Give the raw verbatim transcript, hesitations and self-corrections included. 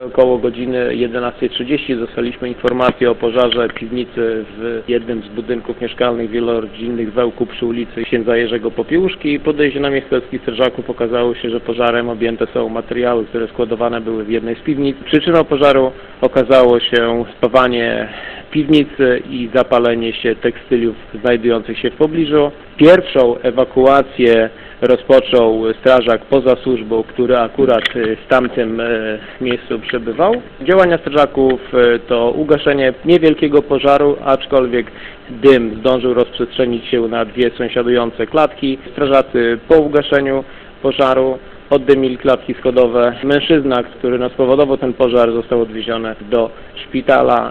Około godziny jedenastej trzydzieści dostaliśmy informację o pożarze piwnicy w jednym z budynków mieszkalnych wielorodzinnych w Ełku przy ulicy Księdza Jerzego Popiełuszki. Po dojeździe na miejsce wszystkich strażaków okazało się, że pożarem objęte są materiały, które składowane były w jednej z piwnic. Przyczyną pożaru okazało się spawanie piwnicy i zapalenie się tekstyliów znajdujących się w pobliżu. Pierwszą ewakuację rozpoczął strażak poza służbą, który akurat w tamtym miejscu przebywał. Działania strażaków to ugaszenie niewielkiego pożaru, aczkolwiek dym zdążył rozprzestrzenić się na dwie sąsiadujące klatki. Strażacy po ugaszeniu pożaru oddymili klatki schodowe. Mężczyzna, który spowodował ten pożar, został odwieziony do szpitala.